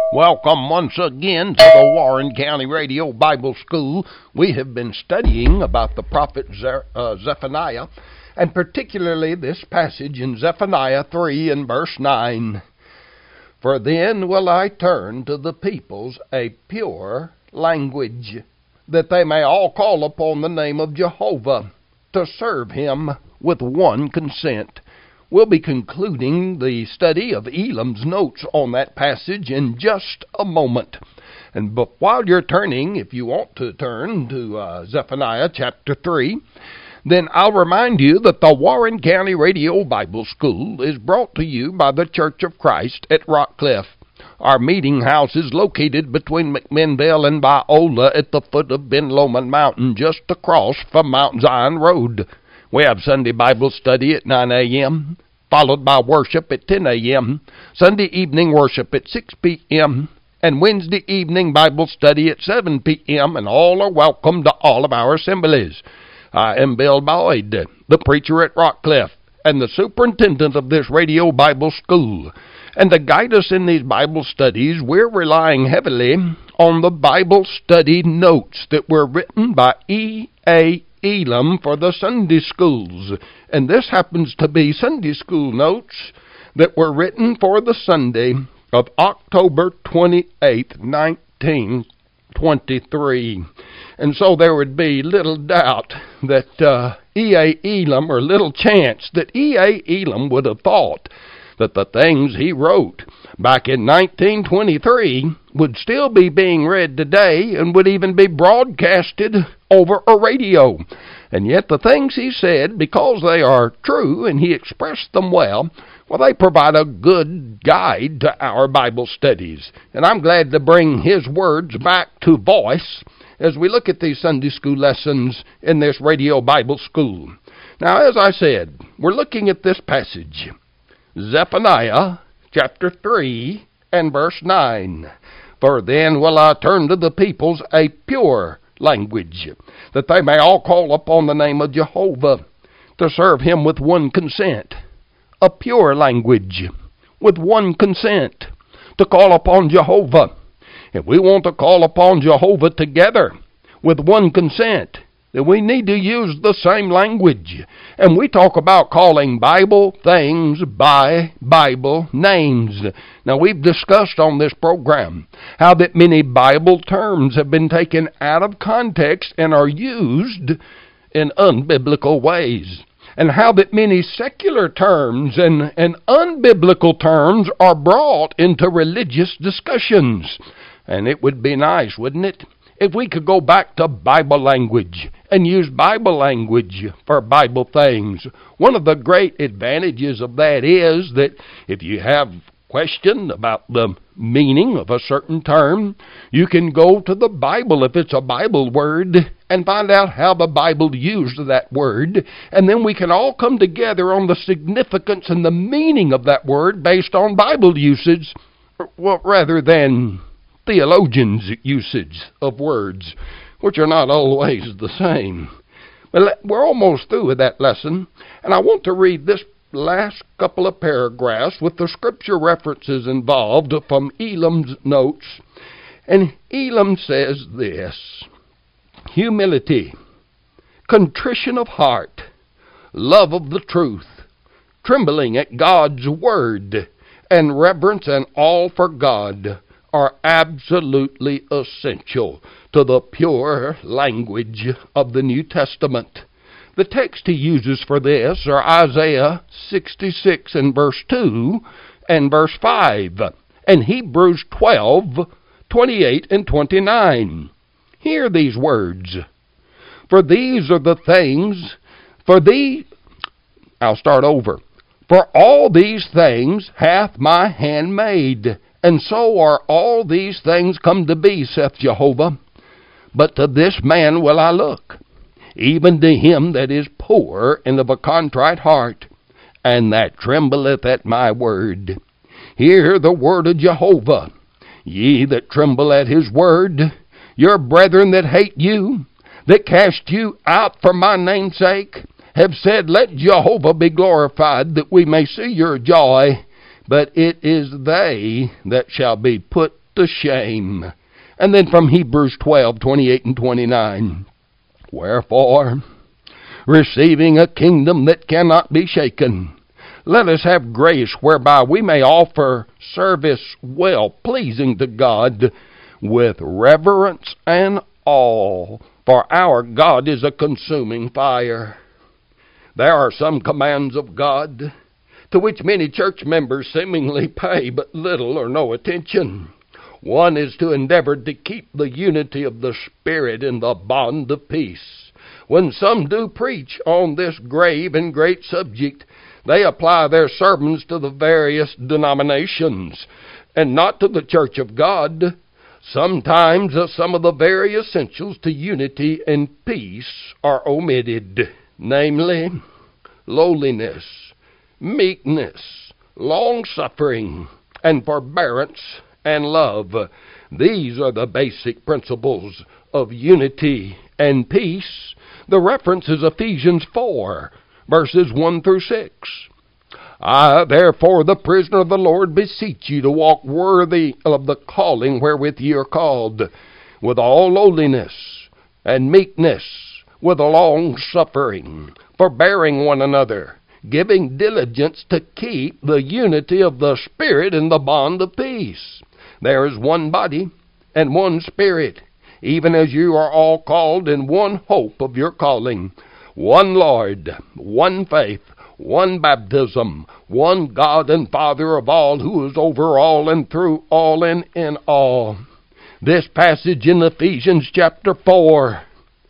Welcome once again to the Warren County Radio Bible School. We have been studying about the prophet Zephaniah, and particularly this passage in Zephaniah 3 and verse 9. For then will I turn to the peoples a pure language, that they may all call upon the name of Jehovah, to serve him with one consent. We'll be concluding the study of Elam's notes on that passage in just a moment. But while you're turning, if you want to turn to Zephaniah chapter 3, then I'll remind you that the Warren County Radio Bible School is brought to you by the Church of Christ at Rockcliffe. Our meeting house is located between McMinnville and Biola at the foot of Ben Lomond Mountain, just across from Mount Zion Road. We have Sunday Bible study at 9 a.m., followed by worship at 10 a.m., Sunday evening worship at 6 p.m., and Wednesday evening Bible study at 7 p.m., and all are welcome to all of our assemblies. I am Bill Boyd, the preacher at Rockcliffe, and the superintendent of this radio Bible school. And to guide us in these Bible studies, we're relying heavily on the Bible study notes that were written by E.A. Elam for the Sunday schools. And this happens to be Sunday school notes that were written for the Sunday of October 28, 1923. And so there would be little doubt that E.A. Elam, or little chance that E.A. Elam would have thought that the things he wrote back in 1923 would still be being read today and would even be broadcasted over a radio. And yet the things he said, because they are true and he expressed them well, they provide a good guide to our Bible studies. And I'm glad to bring his words back to voice as we look at these Sunday school lessons in this radio Bible school. Now, as I said, we're looking at this passage, Zephaniah chapter 3 and verse 9. For then will I turn to the peoples a pure language, that they may all call upon the name of Jehovah, to serve him with one consent. A pure language, with one consent, to call upon Jehovah. If we want to call upon Jehovah together, with one consent, then we need to use the same language. And we talk about calling Bible things by Bible names. Now, we've discussed on this program how that many Bible terms have been taken out of context and are used in unbiblical ways. And how that many secular terms and unbiblical terms are brought into religious discussions. And it would be nice, wouldn't it, if we could go back to Bible language and use Bible language for Bible things. One of the great advantages of that is that if you have a question about the meaning of a certain term, you can go to the Bible, if it's a Bible word, and find out how the Bible used that word, and then we can all come together on the significance and the meaning of that word based on Bible usage, rather than theologians' usage of words, which are not always the same. But we're almost through with that lesson, and I want to read this last couple of paragraphs with the scripture references involved from Elam's notes. And Elam says this: humility, contrition of heart, love of the truth, trembling at God's word, and reverence and all for God are absolutely essential to the pure language of the New Testament. The text he uses for this are Isaiah 66 and verse 2 and verse 5, and Hebrews 12, 28 and 29. Hear these words: for these are the things, I'll start over. For all these things hath my hand made, and so are all these things come to be, saith Jehovah. But to this man will I look, even to him that is poor and of a contrite heart, and that trembleth at my word. Hear the word of Jehovah, ye that tremble at his word, your brethren that hate you, that cast you out for my name's sake, have said, let Jehovah be glorified, that we may see your joy. But it is they that shall be put to shame. And then from Hebrews 12:28 and 29, wherefore, receiving a kingdom that cannot be shaken, let us have grace whereby we may offer service well pleasing to God with reverence and awe, for our God is a consuming fire. There are some commands of God to which many church members seemingly pay but little or no attention. One is to endeavor to keep the unity of the Spirit in the bond of peace. When some do preach on this grave and great subject, they apply their sermons to the various denominations and not to the church of God. Sometimes some of the very essentials to unity and peace are omitted, namely lowliness, meekness, long-suffering, and forbearance and love. These are the basic principles of unity and peace. The reference is Ephesians 4, verses 1 through 6. I, therefore, the prisoner of the Lord, beseech you to walk worthy of the calling wherewith ye are called, with all lowliness and meekness, with long suffering, forbearing one another, giving diligence to keep the unity of the Spirit in the bond of peace. There is one body and one Spirit, even as you are all called in one hope of your calling, one Lord, one faith, one baptism, one God and Father of all, who is over all and through all and in all. This passage in Ephesians chapter 4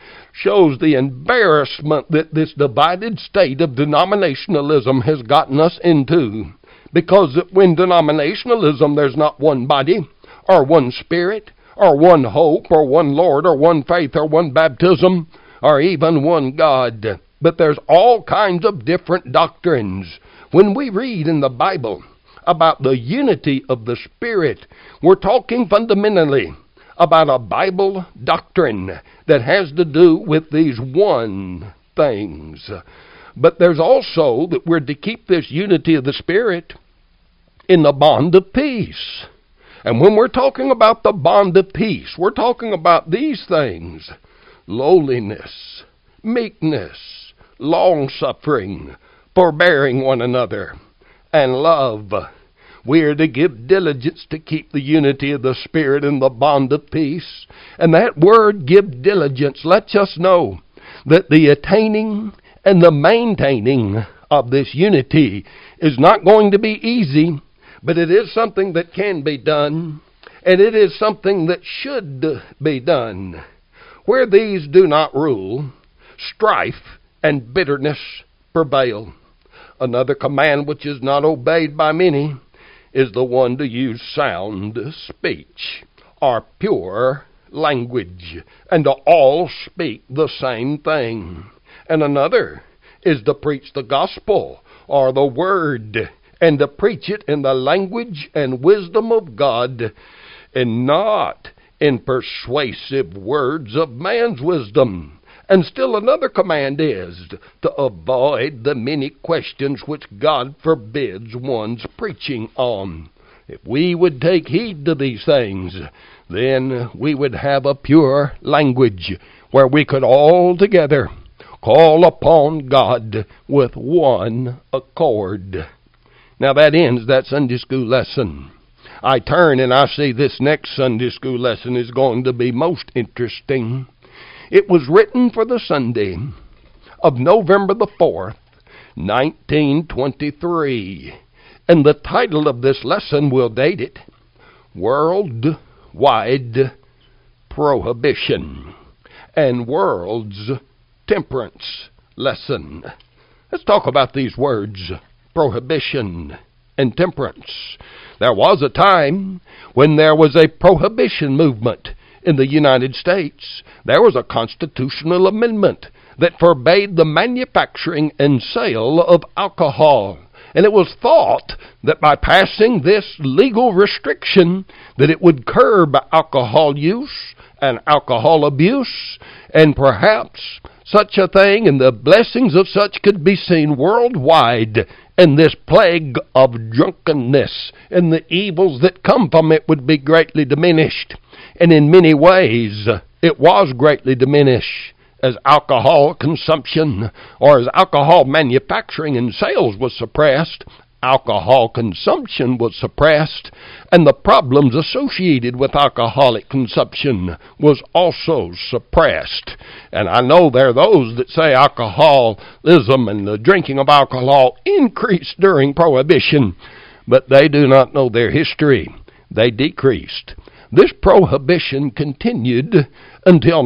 shows the embarrassment that this divided state of denominationalism has gotten us into. Because when denominationalism, there's not one body, or one Spirit, or one hope, or one Lord, or one faith, or one baptism, or even one God. But there's all kinds of different doctrines. When we read in the Bible about the unity of the Spirit, we're talking fundamentally about a Bible doctrine that has to do with these one things. But there's also that we're to keep this unity of the Spirit in the bond of peace. And when we're talking about the bond of peace, we're talking about these things: lowliness, meekness, long-suffering, forbearing one another, and love. We are to give diligence to keep the unity of the Spirit in the bond of peace. And that word, give diligence, lets us know that the attaining and the maintaining of this unity is not going to be easy, but it is something that can be done, and it is something that should be done. Where these do not rule, strife and bitterness prevail. Another command which is not obeyed by many is the one to use sound speech, or pure language, and to all speak the same thing. And another is to preach the gospel, or the word, and to preach it in the language and wisdom of God, and not in persuasive words of man's wisdom. And still another command is to avoid the many questions which God forbids one's preaching on. If we would take heed to these things, then we would have a pure language where we could all together call upon God with one accord. Now that ends that Sunday school lesson. I turn and I see this next Sunday school lesson is going to be most interesting. It was written for the Sunday of November the 4th, 1923. And the title of this lesson will date it: Worldwide Prohibition and World's Temperance Lesson. Let's talk about these words, prohibition and temperance. There was a time when there was a prohibition movement in the United States. There was a constitutional amendment that forbade the manufacturing and sale of alcohol. And it was thought that by passing this legal restriction that it would curb alcohol use and alcohol abuse, and perhaps such a thing and the blessings of such could be seen worldwide, and this plague of drunkenness and the evils that come from it would be greatly diminished. And in many ways, it was greatly diminished as alcohol consumption or as alcohol manufacturing and sales was suppressed. Alcohol consumption was suppressed, and the problems associated with alcoholic consumption was also suppressed. And I know there are those that say alcoholism and the drinking of alcohol increased during Prohibition, but they do not know their history. They decreased. This prohibition continued until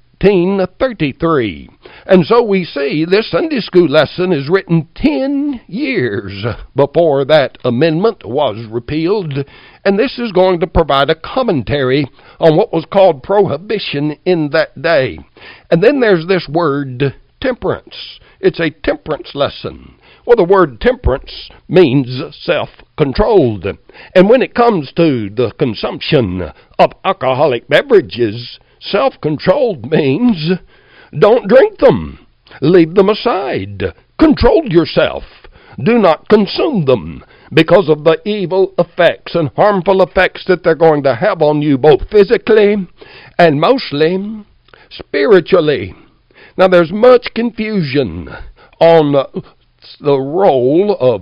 1933. And so we see this Sunday school lesson is written 10 years before that amendment was repealed. And this is going to provide a commentary on what was called prohibition in that day. And then there's this word temperance. It's a temperance lesson. Well, the word temperance means self-controlled. And when it comes to the consumption of alcoholic beverages, self-controlled means don't drink them. Leave them aside. Control yourself. Do not consume them because of the evil effects and harmful effects that they're going to have on you both physically and mostly spiritually. Now, there's much confusion on the role of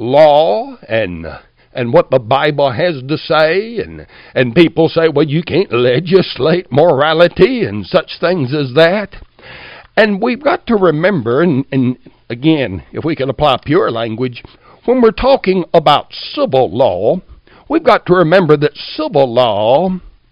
law and what the Bible has to say, and people say, well, you can't legislate morality and such things as that. And we've got to remember, and again, if we can apply pure language, when we're talking about civil law, we've got to remember that civil law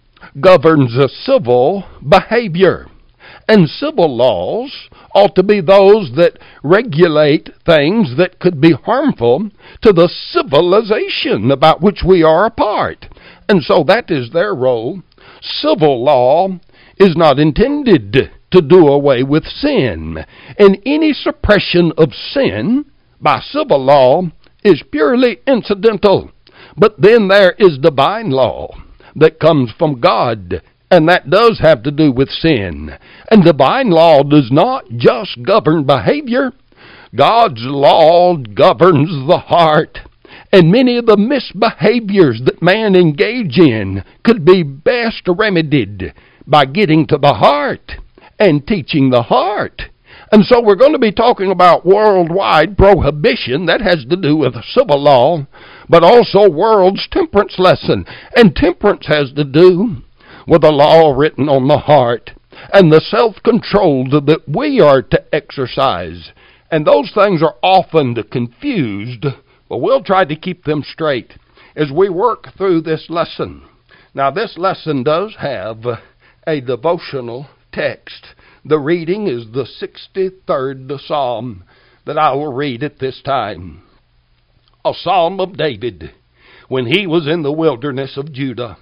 governs civil behavior. And civil laws ought to be those that regulate things that could be harmful to the civilization about which we are a part. And so that is their role. Civil law is not intended to do away with sin. And any suppression of sin by civil law is purely incidental. But then there is divine law that comes from God, and that does have to do with sin. And divine law does not just govern behavior. God's law governs the heart. And many of the misbehaviors that man engage in could be best remedied by getting to the heart and teaching the heart. And so we're going to be talking about worldwide prohibition. That has to do with civil law, but also world's temperance lesson. And temperance has to do with a law written on the heart and the self-control that we are to exercise. And those things are often confused, but we'll try to keep them straight as we work through this lesson. Now, this lesson does have a devotional text. The reading is the 63rd Psalm that I will read at this time. A Psalm of David when he was in the wilderness of Judah.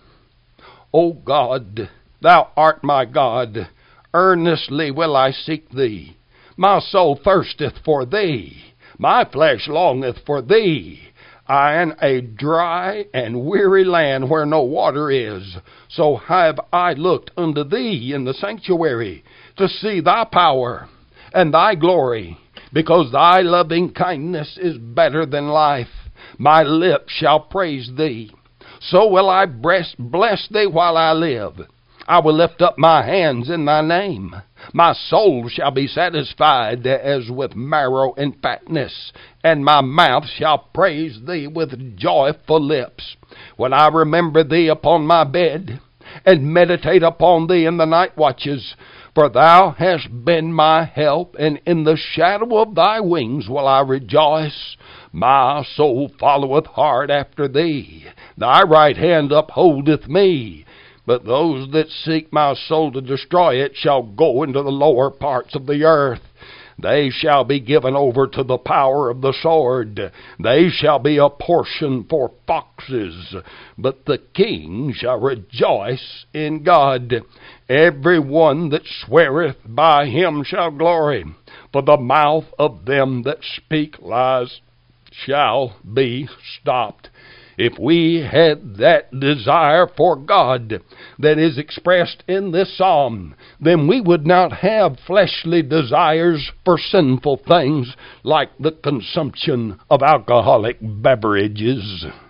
O God, thou art my God, earnestly will I seek thee. My soul thirsteth for thee, my flesh longeth for thee, in a dry and weary land where no water is. So have I looked unto thee in the sanctuary, to see thy power and thy glory, because thy loving kindness is better than life. My lips shall praise thee. So will I bless thee while I live. I will lift up my hands in thy name. My soul shall be satisfied as with marrow and fatness, and my mouth shall praise thee with joyful lips. When I remember thee upon my bed, and meditate upon thee in the night watches, for thou hast been my help, and in the shadow of thy wings will I rejoice. My soul followeth hard after thee. Thy right hand upholdeth me. But those that seek my soul to destroy it shall go into the lower parts of the earth. They shall be given over to the power of the sword. They shall be a portion for foxes. But the king shall rejoice in God. Every one that sweareth by him shall glory. For the mouth of them that speak lies shall be stopped. If we had that desire for God that is expressed in this psalm, then we would not have fleshly desires for sinful things like the consumption of alcoholic beverages.